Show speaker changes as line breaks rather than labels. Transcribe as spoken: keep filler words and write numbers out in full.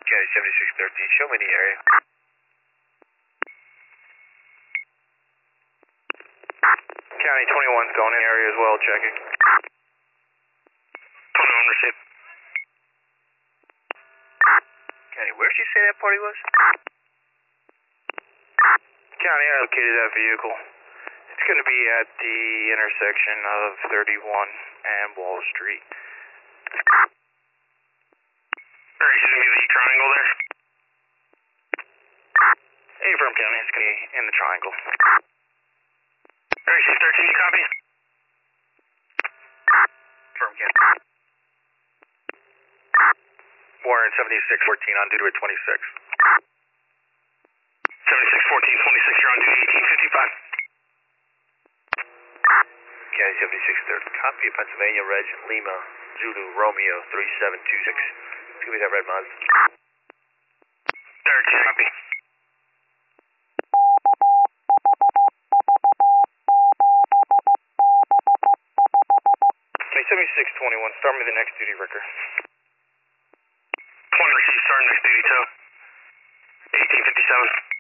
County seventy-six thirteen, show me the area. County twenty-one's going in area as well, checking.
twenty-one received.
County, where did you say that party was? County, I located that vehicle. It's going to be at the intersection of thirty-one and Wall Street.
Alright, she's going to be the triangle there?
Affirm, County, it's going to be in the triangle.
Alright, she's thirteen, you copy?
Affirm, County. Warren seventy-six fourteen on duty at twenty-six.
seventy-six fourteen, twenty-six, you're on duty, eighteen fifty-five.
County seventy-six thirty, copy of Pennsylvania Reg Lima Zulu Romeo three seven two six. Give me that red Mazda.
thirteen, copy.
seventy-six twenty-one, start me the next duty, Ricker.
twenty received, starting next duty, two. eighteen fifty-seven.